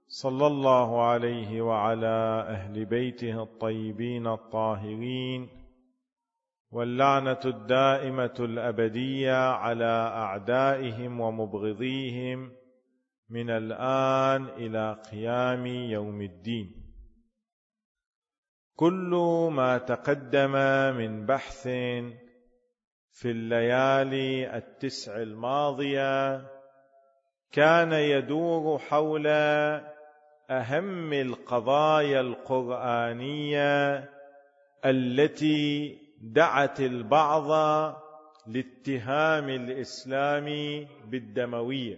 صلى الله عليه وعلى أهل بيته الطيبين الطاهرين، واللعنة الدائمة الأبدية على أعدائهم ومبغضيهم من الآن إلى قيام يوم الدين. كل ما تقدم من بحث في الليالي 9 الماضية كان يدور حول أهم القضايا القرآنية التي دعت البعض لاتهام الإسلام بالدموية.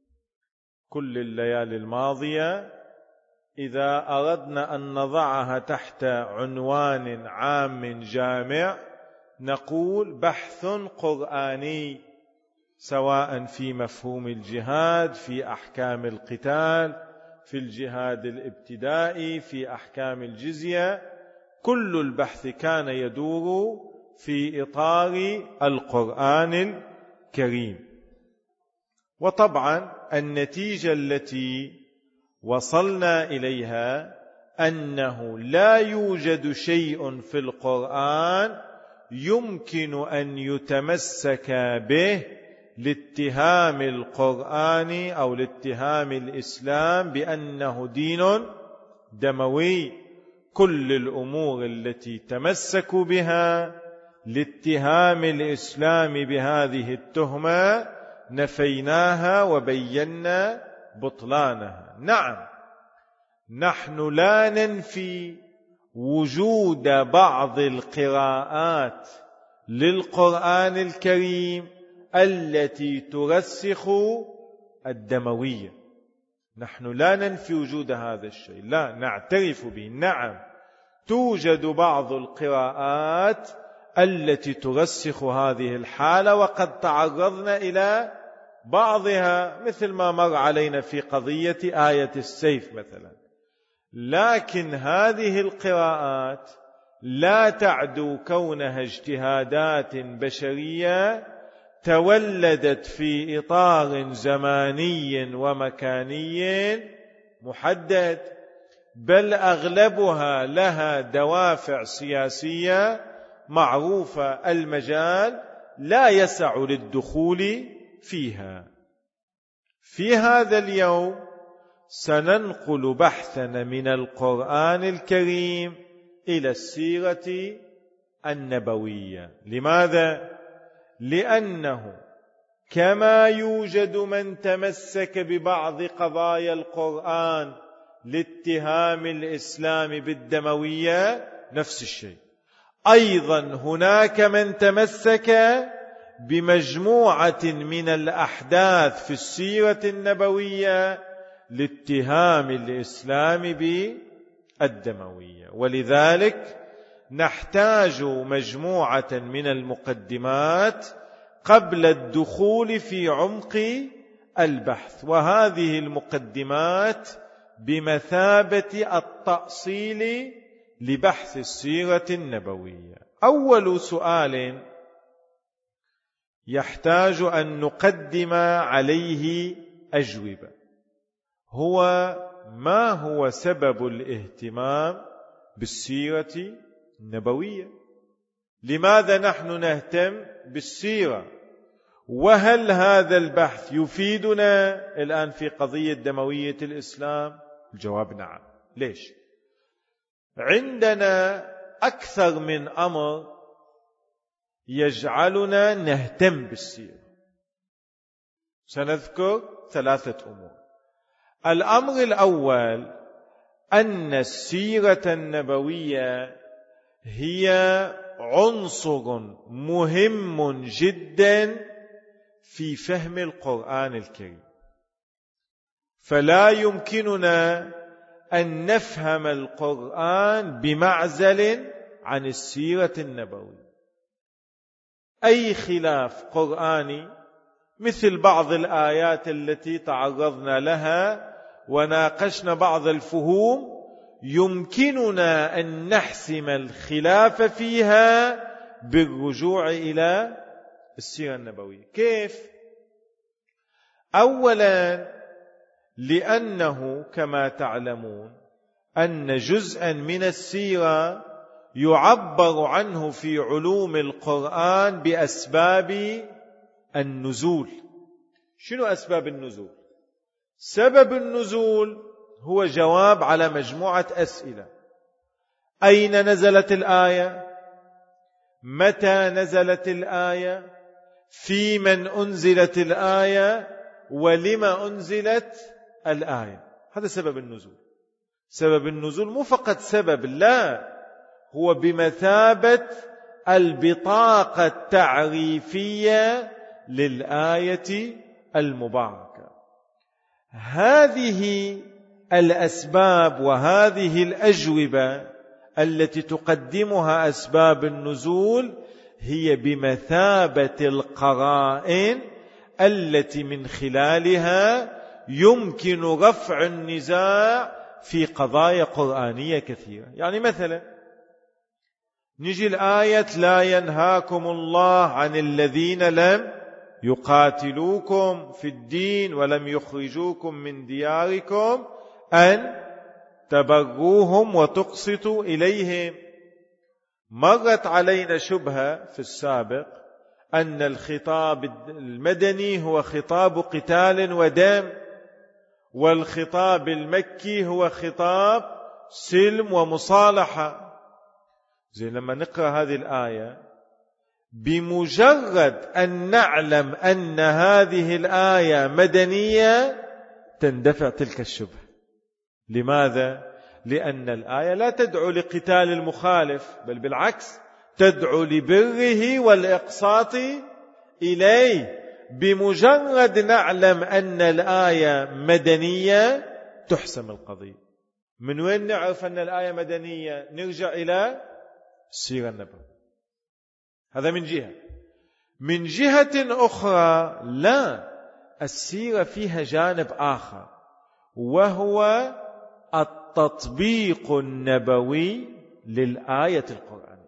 كل الليالي الماضية إذا أردنا أن نضعها تحت عنوان عام جامع نقول بحث قرآني، سواء في مفهوم الجهاد، في أحكام القتال، في الجهاد الابتدائي، في أحكام الجزية. كل البحث كان يدور في إطار القرآن الكريم. وطبعا النتيجة التي وصلنا إليها أنه لا يوجد شيء في القرآن يمكن أن يتمسك به لاتهام القرآن أو لاتهام الإسلام بأنه دين دموي. كل الأمور التي تمسكوا بها لاتهام الإسلام بهذه التهمة نفيناها وبينا بطلانها. نعم، نحن لا ننفي وجود بعض القراءات للقرآن الكريم التي ترسخ الدموية. نحن لا ننفي وجود هذا الشيء، لا، نعترف به. نعم، توجد بعض القراءات التي ترسخ هذه الحالة، وقد تعرضنا إلى بعضها مثل ما مر علينا في قضية آية السيف مثلا. لكن هذه القراءات لا تعدو كونها اجتهادات بشرية تولدت في إطار زماني ومكاني محدد، بل أغلبها لها دوافع سياسية معروفة، المجال لا يسع للدخول فيها. في هذا اليوم سننقل بحثنا من القرآن الكريم إلى السيرة النبوية. لماذا؟ لأنه كما يوجد من تمسك ببعض قضايا القرآن لاتهام الإسلام بالدموية، نفس الشيء أيضا هناك من تمسك بمجموعة من الأحداث في السيرة النبوية لاتهام الإسلام بالدموية. ولذلك نحتاج مجموعة من المقدمات قبل الدخول في عمق البحث، وهذه المقدمات بمثابة التأصيل لبحث السيرة النبوية. أول سؤال يحتاج أن نقدم عليه أجوبة هو: ما هو سبب الاهتمام بالسيرة النبوية؟ لماذا نحن نهتم بالسيرة؟ وهل هذا البحث يفيدنا الآن في قضية دموية الإسلام؟ الجواب نعم. ليش؟ عندنا أكثر من أمر يجعلنا نهتم بالسيرة. سنذكر 3 أمور. الأمر الأول أن السيرة النبوية هي عنصر مهم جدا في فهم القرآن الكريم، فلا يمكننا أن نفهم القرآن بمعزل عن السيرة النبوية. أي خلاف قرآني مثل بعض الآيات التي تعرضنا لها وناقشنا بعض الفهوم يمكننا أن نحسم الخلاف فيها بالرجوع إلى السيرة النبوية. كيف؟ أولا، لأنه كما تعلمون أن جزءا من السيرة يعبر عنه في علوم القرآن بأسباب النزول. شنو أسباب النزول؟ سبب النزول هو جواب على مجموعة أسئلة: أين نزلت الآية؟ متى نزلت الآية؟ في من أنزلت الآية؟ ولما أنزلت الآية؟ هذا سبب النزول. سبب النزول مو فقط سبب، لا، هو بمثابة البطاقة التعريفية للآية المباركة. هذه الأسباب وهذه الأجوبة التي تقدمها أسباب النزول هي بمثابة القرائن التي من خلالها يمكن رفع النزاع في قضايا قرآنية كثيرة. يعني مثلا نجي الآية: لا ينهاكم الله عن الذين لم يقاتلوكم في الدين ولم يخرجوكم من دياركم أن تبروهم وتقسطوا إليهم. مرت علينا شبهة في السابق أن الخطاب المدني هو خطاب قتال ودم، والخطاب المكي هو خطاب سلم ومصالحة. زي لما نقرأ هذه الآية، بمجرد أن نعلم أن هذه الآية مدنية تندفع تلك الشبهة. لماذا؟ لأن الآية لا تدعو لقتال المخالف، بل بالعكس تدعو لبره والإقساط إليه. بمجرد نعلم أن الآية مدنية تحسم القضية. من وين نعرف أن الآية مدنية؟ نرجع إلى السيرة النبوية. هذا من جهة. من جهة أخرى لا، السيرة فيها جانب آخر، وهو التطبيق النبوي للآية القرآنية.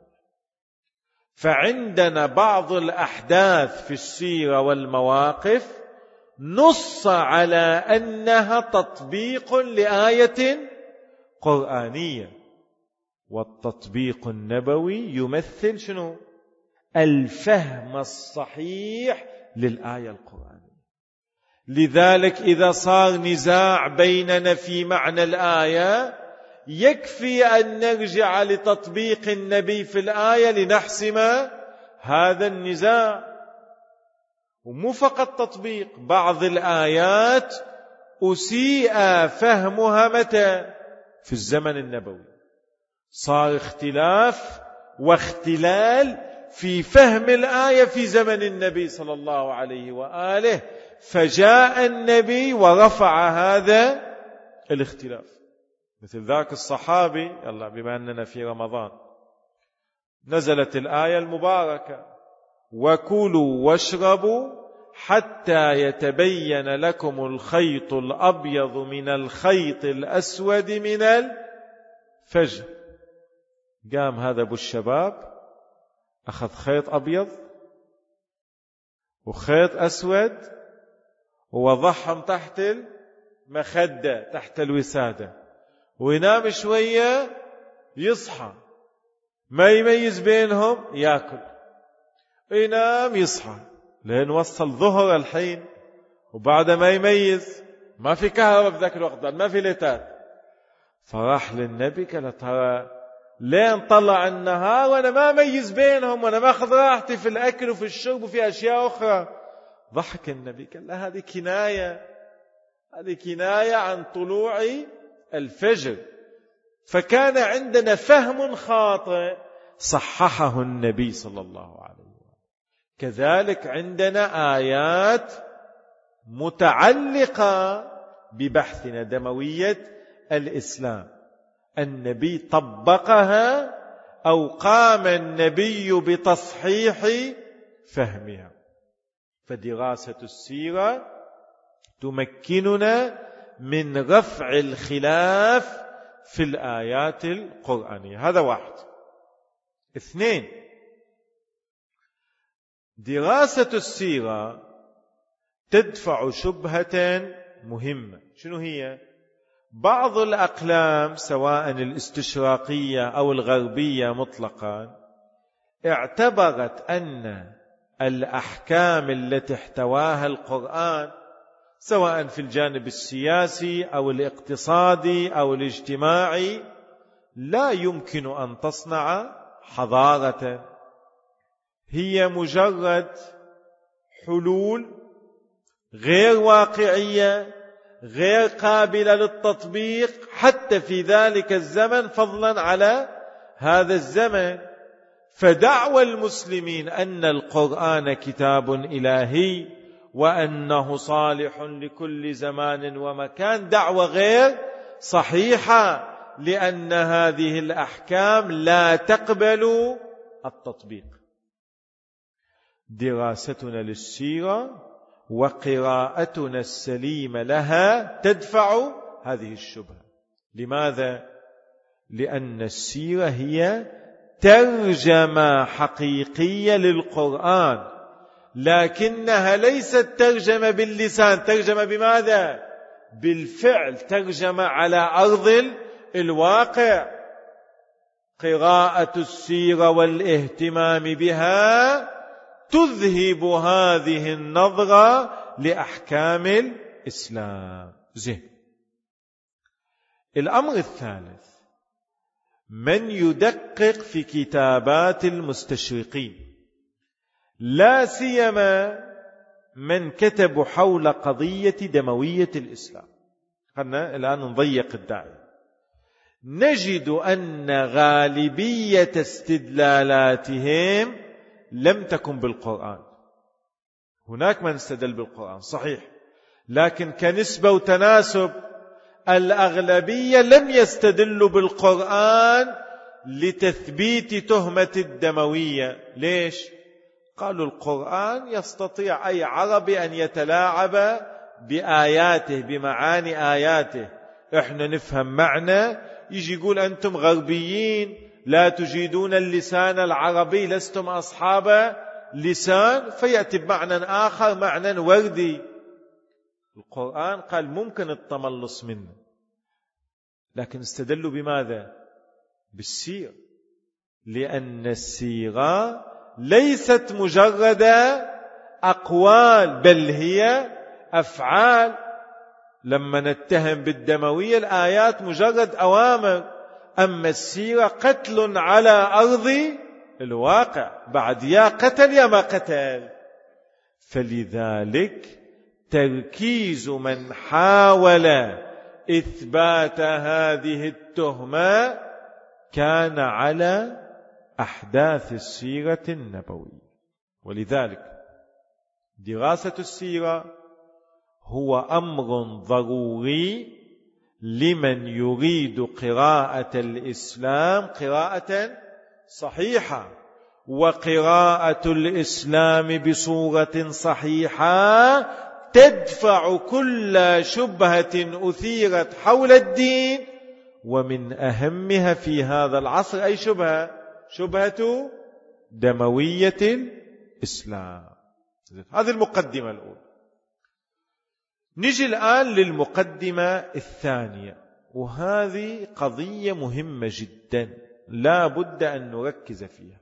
فعندنا بعض الأحداث في السيرة والمواقف نص على أنها تطبيق لآية قرآنية، والتطبيق النبوي يمثل شنو؟ الفهم الصحيح للآية القرآنية. لذلك إذا صار نزاع بيننا في معنى الآية، يكفي أن نرجع لتطبيق النبي في الآية لنحسم هذا النزاع. ومو فقط تطبيق، بعض الآيات أسيء فهمها متى؟ في الزمن النبوي. صار اختلاف واختلال في فهم الآية في زمن النبي صلى الله عليه وآله، فجاء النبي ورفع هذا الاختلاف. مثل ذاك الصحابي، يلا بما أننا في رمضان، نزلت الآية المباركة: وكلوا واشربوا حتى يتبين لكم الخيط الأبيض من الخيط الأسود من الفجر. قام هذا أبو الشباب أخذ خيط أبيض وخيط أسود ووضعهم تحت المخدة، تحت الوسادة، وينام شوية يصحى ما يميز بينهم، يأكل، ينام يصحى، لأن وصل ظهر الحين، وبعد ما يميز ما في كهرباء في ذاك الوقت، ما في ليتات. فراح للنبي قال: ترى لين طلع النهار وأنا ما ميز بينهم، وأنا ما أخذ راحتي في الأكل وفي الشرب وفي أشياء أخرى. ضحك النبي قال: لا، هذه كناية عن طلوع الفجر. فكان عندنا فهم خاطئ صححه النبي صلى الله عليه وسلم. كذلك عندنا آيات متعلقة ببحثنا دموية الإسلام، النبي طبقها أو قام النبي بتصحيح فهمها. فدراسة السيرة تمكننا من رفع الخلاف في الآيات القرآنية. هذا واحد. 2، دراسة السيرة تدفع شبهة مهمة. شنو هي؟ بعض الأقلام سواء الاستشراقية أو الغربية مطلقا اعتبرت أن الأحكام التي احتواها القرآن سواء في الجانب السياسي أو الاقتصادي أو الاجتماعي لا يمكن أن تصنع حضارة، هي مجرد حلول غير واقعية غير قابلة للتطبيق حتى في ذلك الزمن فضلا على هذا الزمن. فدعوى المسلمين أن القرآن كتاب إلهي وأنه صالح لكل زمان ومكان دعوة غير صحيحة، لأن هذه الأحكام لا تقبل التطبيق. دراستنا للسيرة وقراءتنا السليمة لها تدفع هذه الشبهة. لماذا؟ لأن السيرة هي ترجمة حقيقية للقرآن، لكنها ليست ترجمة باللسان. ترجمة بماذا؟ بالفعل، ترجمة على أرض الواقع. قراءة السيرة والاهتمام بها تذهب هذه النظرة لأحكام الإسلام. زين. الأمر الثالث، من يدقق في كتابات المستشرقين، لا سيما من كتبوا حول قضية دموية الإسلام. خلنا الآن نضيق الداعي. نجد أن غالبية استدلالاتهم لم تكن بالقرآن. هناك من استدل بالقرآن صحيح، لكن كنسبة وتناسب الأغلبية لم يستدلوا بالقرآن لتثبيت تهمة الدموية. ليش؟ قالوا القرآن يستطيع أي عربي أن يتلاعب بآياته بمعاني آياته. إحنا نفهم معنى، يجي يقول أنتم غربيين لا تجيدون اللسان العربي، لستم أصحاب لسان، فيأتي بمعنى آخر، معنى وردي. القرآن قال ممكن التملص منه، لكن استدلوا بماذا؟ بالسيرة، لأن السيرة ليست مجرد أقوال بل هي أفعال. لما نتهم بالدموية الآيات مجرد أوامر، أما السيرة قتل على أرض الواقع، بعد يا قتل يا ما قتل. فلذلك تركيز من حاول إثبات هذه التهمة كان على أحداث السيرة النبوية. ولذلك دراسة السيرة هو أمر ضروري لمن يريد قراءة الإسلام قراءة صحيحة. وقراءة الإسلام بصورة صحيحة تدفع كل شبهة أثيرت حول الدين، ومن أهمها في هذا العصر أي شبهة؟ شبهة دموية الإسلام. هذه المقدمة الأولى. نجي الآن للمقدمة الثانية، وهذه قضية مهمة جدا لا بد أن نركز فيها.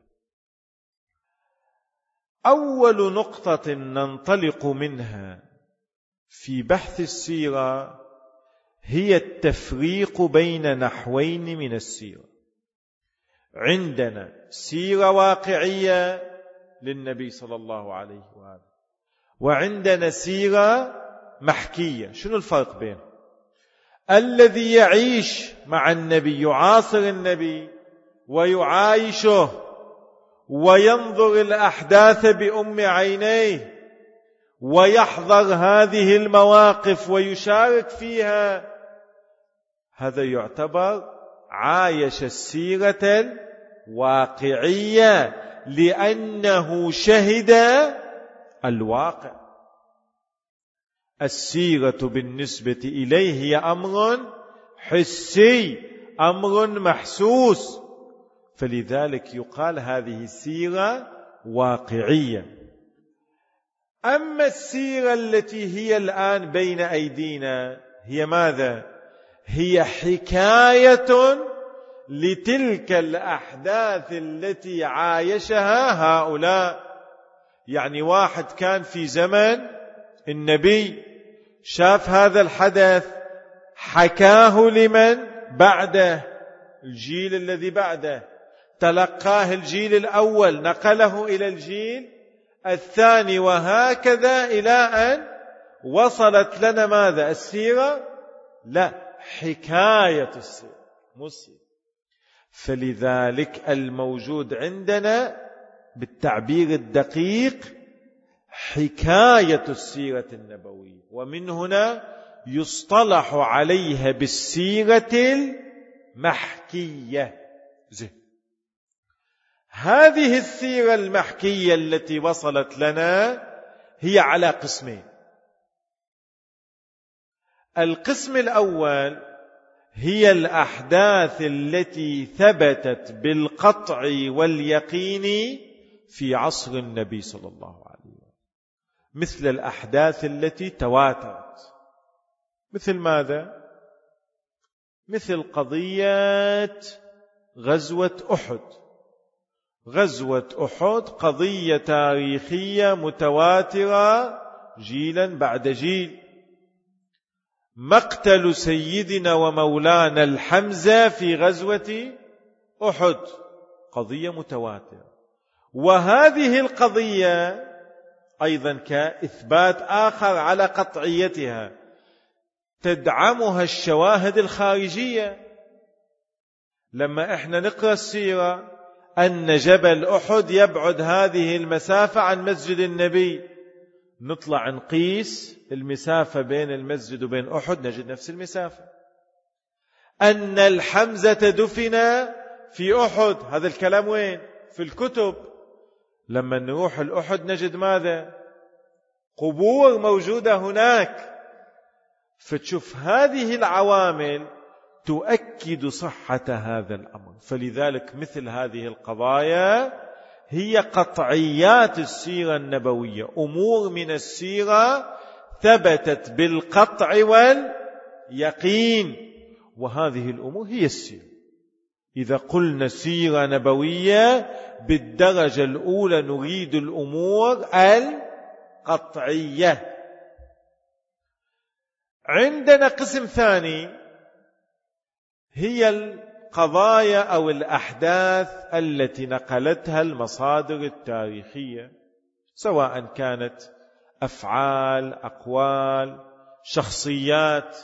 أول نقطة ننطلق منها في بحث السيرة هي التفريق بين نحوين من السيرة. عندنا سيرة واقعية للنبي صلى الله عليه وآله، وعندنا سيرة محكية. شنو الفرق بين الذي يعيش مع النبي، يعاصر النبي ويعايشه وينظر الأحداث بأم عينيه ويحضر هذه المواقف ويشارك فيها، هذا يعتبر عايش السيرة الواقعية لأنه شهد الواقع. السيرة بالنسبة إليه هي أمر حسي، أمر محسوس، فلذلك يقال هذه سيرة واقعية. أما السيرة التي هي الآن بين أيدينا هي ماذا؟ هي حكاية لتلك الأحداث التي عايشها هؤلاء. يعني واحد كان في زمن النبي، شاف هذا الحدث، حكاه لمن بعده، الجيل الذي بعده، تلقاه الجيل الأول، نقله إلى الجيل الثاني، وهكذا إلى أن وصلت لنا ماذا؟ السيرة؟ لا، حكاية السيرة مسلم. فلذلك الموجود عندنا بالتعبير الدقيق حكاية السيرة النبوية، ومن هنا يصطلح عليها بالسيرة المحكية. هذه السيرة المحكية التي وصلت لنا هي على قسمين. القسم الأول هي الأحداث التي ثبتت بالقطع واليقين في عصر النبي صلى الله عليه وسلم، مثل الأحداث التي تواترت. مثل ماذا؟ مثل قضية غزوة أحد. غزوة أحد قضية تاريخية متواترة جيلا بعد جيل. مقتل سيدنا ومولانا الحمزة في غزوة أحد قضية متواترة. وهذه القضية أيضا كإثبات آخر على قطعيتها تدعمها الشواهد الخارجية. لما احنا نقرأ السيرة أن جبل أحد يبعد هذه المسافة عن مسجد النبي، نطلع نقيس المسافة بين المسجد وبين أحد نجد نفس المسافة. أن الحمزة دفن في أحد، هذا الكلام وين؟ في الكتب. لما نروح الأحد نجد ماذا؟ قبور موجودة هناك. فتشوف هذه العوامل تؤكد صحة هذا الأمر. فلذلك مثل هذه القضايا هي قطعيات السيرة النبوية، أمور من السيرة ثبتت بالقطع واليقين، وهذه الأمور هي السيرة. إذا قلنا سيرة نبوية بالدرجة الأولى نريد الأمور القطعية. عندنا قسم ثاني هي القضايا أو الأحداث التي نقلتها المصادر التاريخية، سواء كانت أفعال، أقوال، شخصيات،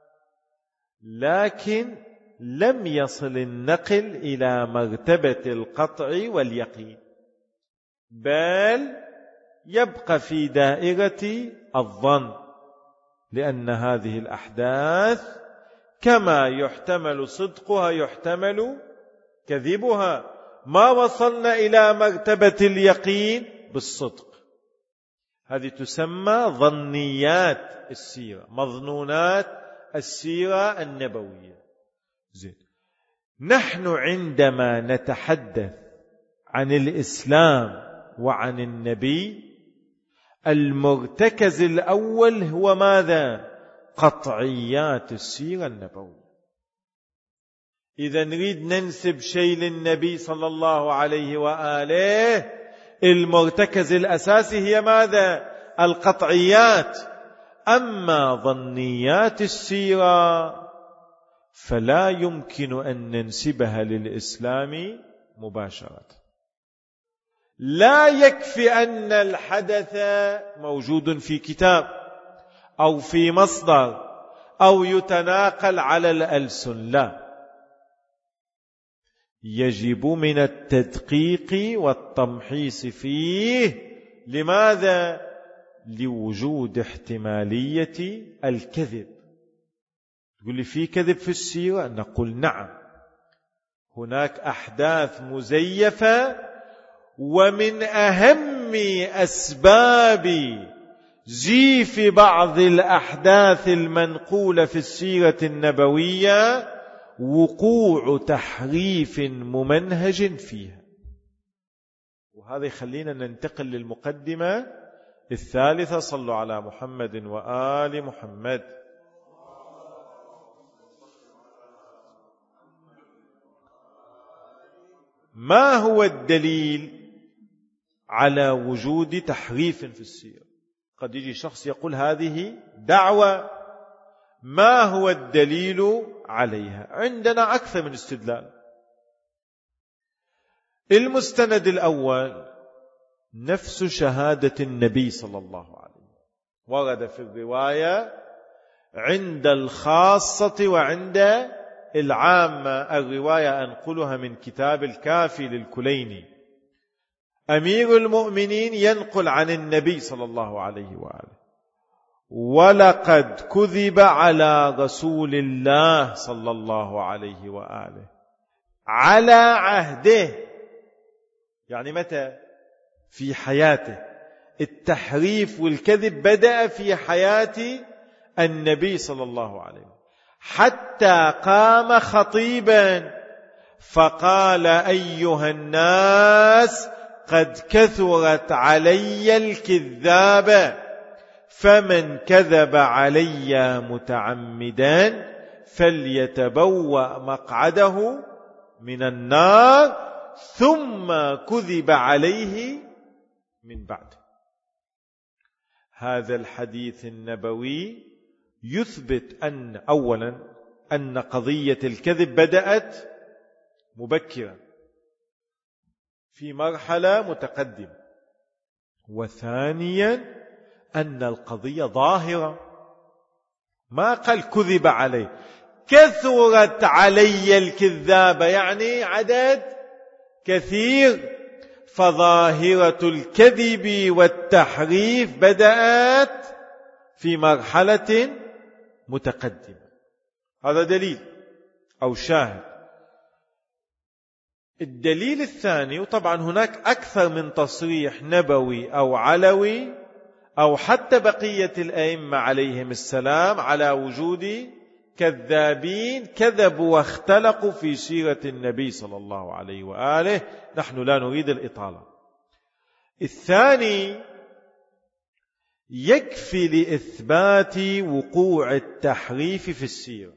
لكن لم يصل النقل إلى مرتبة القطع واليقين، بل يبقى في دائرة الظن، لأن هذه الأحداث كما يحتمل صدقها يحتمل كذبها، ما وصلنا إلى مرتبة اليقين بالصدق. هذه تسمى ظنيات السيرة، مظنونات السيرة النبوية. زين. نحن عندما نتحدث عن الإسلام وعن النبي، المرتكز الأول هو ماذا؟ قطعيات السيرة النبوية. إذا نريد ننسب شيء للنبي صلى الله عليه وآله، المرتكز الأساسي هي ماذا؟ القطعيات. أما ظنيات السيرة فلا يمكن أن ننسبها للإسلام مباشرة. لا يكفي أن الحدث موجود في كتاب أو في مصدر أو يتناقل على الألسن، لا، يجب من التدقيق والتمحيص فيه. لماذا؟ لوجود احتمالية الكذب. تقول لي في كذب في السيرة؟ نقول نعم، هناك أحداث مزيفة، ومن أهم أسباب زيف بعض الأحداث المنقولة في السيرة النبوية وقوع تحريف ممنهج فيها. وهذا يخلينا ننتقل للمقدمة الثالثة صلوا على محمد وآل محمد. ما هو الدليل على وجود تحريف في السيرة؟ قد يجي شخص يقول هذه دعوة، ما هو الدليل عليها؟ عندنا أكثر من استدلال. المستند الأول نفس شهادة النبي صلى الله عليه وسلم، ورد في الرواية عند الخاصة وعند العامة. الرواية أنقلها من كتاب الكافي للكليني. أمير المؤمنين ينقل عن النبي صلى الله عليه وآله: ولقد كذب على رسول الله صلى الله عليه وآله على عهده. يعني متى؟ في حياته. التحريف والكذب بدأ في حياة النبي صلى الله عليه وسلم، حتى قام خطيبا فقال: أيها الناس، قد كثرت علي الكذاب، فمن كذب علي متعمدا فليتبوأ مقعده من النار. ثم كذب عليه من بعد. هذا الحديث النبوي يثبت أن أولا أن قضية الكذب بدأت مبكرا في مرحلة متقدمة، وثانيا أن القضية ظاهرة. ما قال كذب عليه، كثرت علي الكذابة، يعني عدد كثير. فظاهرة الكذب والتحريف بدأت في مرحلة متقدمة. هذا دليل أو شاهد. الدليل الثاني، وطبعا هناك أكثر من تصريح نبوي أو علوي أو حتى بقية الأئمة عليهم السلام على وجود كذابين كذبوا واختلقوا في سيرة النبي صلى الله عليه وآله. نحن لا نريد الإطالة. الثاني، يكفي لإثبات وقوع التحريف في السيرة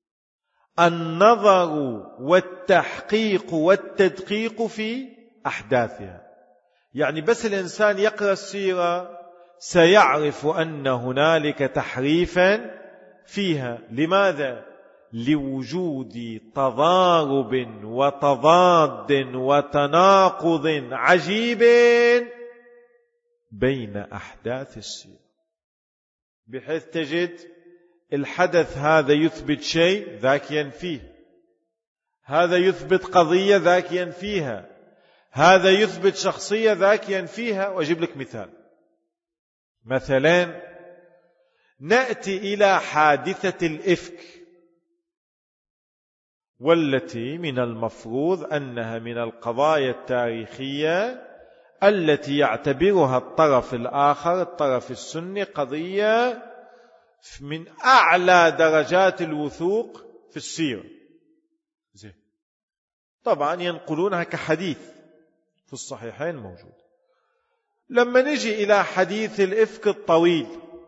النظر والتحقيق والتدقيق في أحداثها. يعني بس الإنسان يقرأ السيرة سيعرف أن هنالك تحريفا فيها. لماذا؟ لوجود تضارب وتضاد وتناقض عجيب بين أحداث السيرة، بحيث تجد الحدث هذا يثبت شيء ذاك ينفيه، هذا يثبت قضية ذاك ينفيها، هذا يثبت شخصية ذاك ينفيها. وأجيب لك مثال. مثلا نأتي إلى حادثة الإفك، والتي من المفروض أنها من القضايا التاريخية التي يعتبرها الطرف الآخر، الطرف السني، قضية من أعلى درجات الوثوق في السيرة. طبعا ينقلونها كحديث في الصحيحين موجود. لما نجي إلى حديث الإفك الطويل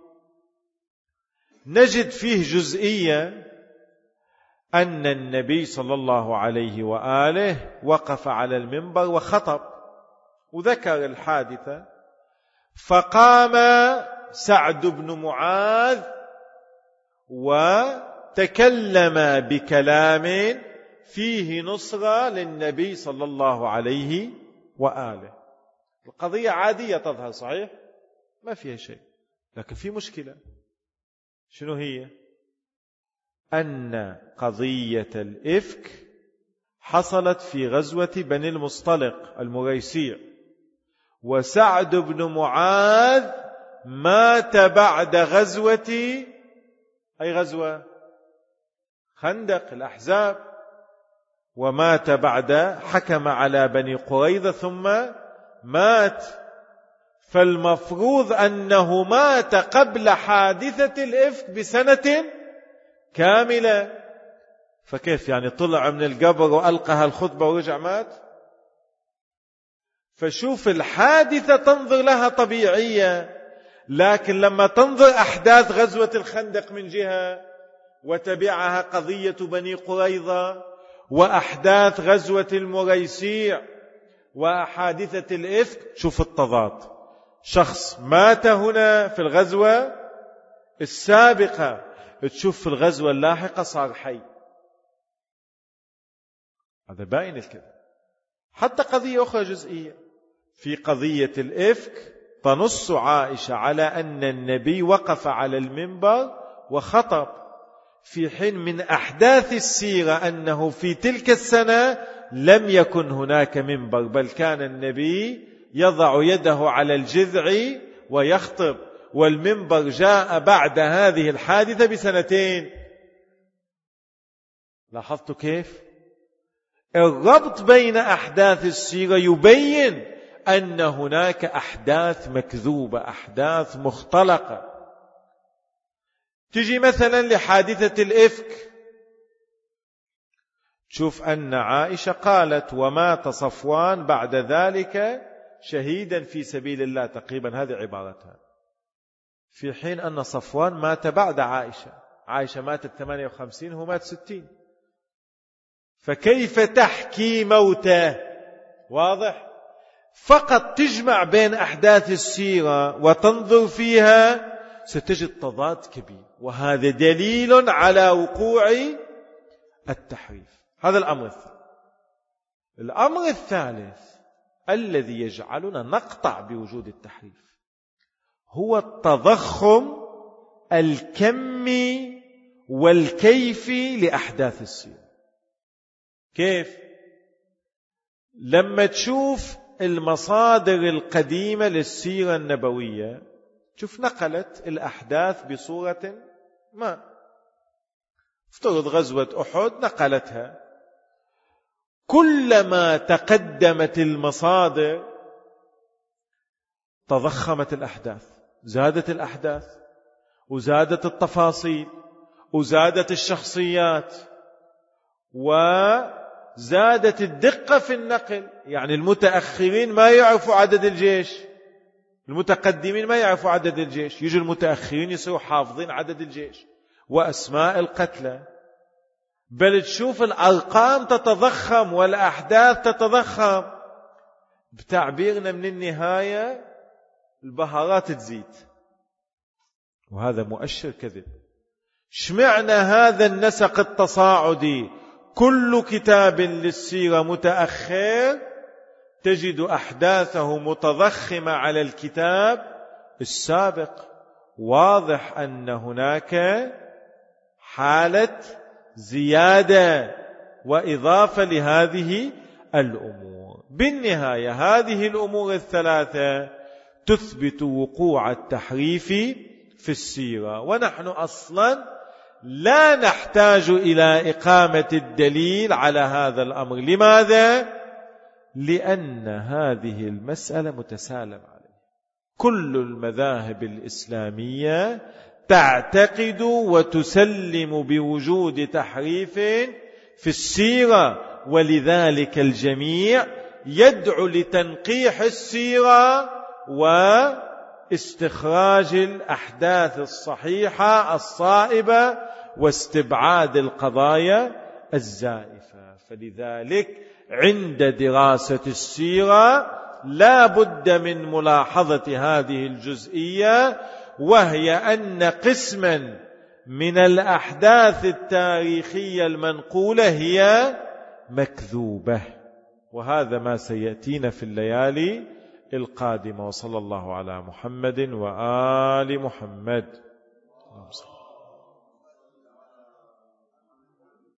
نجد فيه جزئية أن النبي صلى الله عليه وآله وقف على المنبر وخطب وذكر الحادثة، فقام سعد بن معاذ وتكلم بكلام فيه نصرة للنبي صلى الله عليه وآله. القضية عادية تظهر، صحيح ما فيها شيء، لكن في مشكلة. شنو هي؟ أن قضية الإفك حصلت في غزوة بني المصطلق المريسيع، وسعد بن معاذ مات بعد غزوة، أي غزوة؟ خندق الأحزاب، ومات بعد، حكم على بني قريظة ثم مات. فالمفروض أنه مات قبل حادثة الإفك بسنة كاملة. فكيف يعني طلع من القبر وألقى هالخطبة ورجع مات؟ فشوف الحادثة تنظر لها طبيعية، لكن لما تنظر أحداث غزوة الخندق من جهة، وتبعها قضية بني قريظة، وأحداث غزوة المريسيع، وحادثة الإفك، شوف التضاد. شخص مات هنا في الغزوة السابقة، تشوف في الغزوة اللاحقة صار حي. هذا باين الكذب. حتى قضية أخرى جزئية في قضية الإفك، تنص عائشة على أن النبي وقف على المنبر وخطب، في حين من أحداث السيرة أنه في تلك السنة لم يكن هناك منبر، بل كان النبي يضع يده على الجذع ويخطب، والمنبر جاء بعد هذه الحادثة بسنتين. لاحظتوا كيف؟ الربط بين أحداث السيرة يبين أن هناك أحداث مكذوبة، أحداث مختلقة. تجي مثلا لحادثة الإفك، تشوف أن عائشة قالت: ومات صفوان بعد ذلك شهيدا في سبيل الله، تقريبا هذه عبارتها، في حين أن صفوان مات بعد عائشة. عائشة ماتت 58، هو مات 60. فكيف تحكي موته؟ واضح؟ فقط تجمع بين أحداث السيرة وتنظر فيها ستجد تضاد كبير، وهذا دليل على وقوع التحريف. هذا الأمر الثاني. الأمر الثالث الذي يجعلنا نقطع بوجود التحريف هو التضخم الكمي والكيفي لأحداث السيرة. كيف؟ لما تشوف المصادر القديمة للسيرة النبوية، شوف نقلت الأحداث بصورة ما، افترض غزوة أحد نقلتها، كلما تقدمت المصادر تضخمت الأحداث، زادت الأحداث وزادت التفاصيل وزادت الشخصيات وزادت الدقة في النقل. يعني المتأخرين ما يعرفوا عدد الجيش، المتقدمين ما يعرفوا عدد الجيش، يجوا المتأخرين يصيروا حافظين عدد الجيش وأسماء القتلى، بل تشوف الأرقام تتضخم والأحداث تتضخم. بتعبيرنا من النهاية البهارات تزيد، وهذا مؤشر كذب. شمعنا هذا النسق التصاعدي؟ كل كتاب للسيرة متأخر تجد أحداثه متضخمة على الكتاب السابق. واضح أن هناك حالة زيادة وإضافة لهذه الأمور. بالنهاية هذه الأمور الثلاثة تثبت وقوع التحريف في السيرة، ونحن أصلا لا نحتاج إلى إقامة الدليل على هذا الأمر. لماذا؟ لأن هذه المسألة متسالم عليه. كل المذاهب الإسلامية تعتقد وتسلم بوجود تحريف في السيرة، ولذلك الجميع يدعو لتنقيح السيرة واستخراج الأحداث الصحيحة الصائبة واستبعاد القضايا الزائفة. فلذلك عند دراسة السيرة لا بد من ملاحظة هذه الجزئية، وهي أن قسما من الأحداث التاريخية المنقولة هي مكذوبة، وهذا ما سيأتينا في الليالي القادمة. وصلى الله على محمد وآل محمد.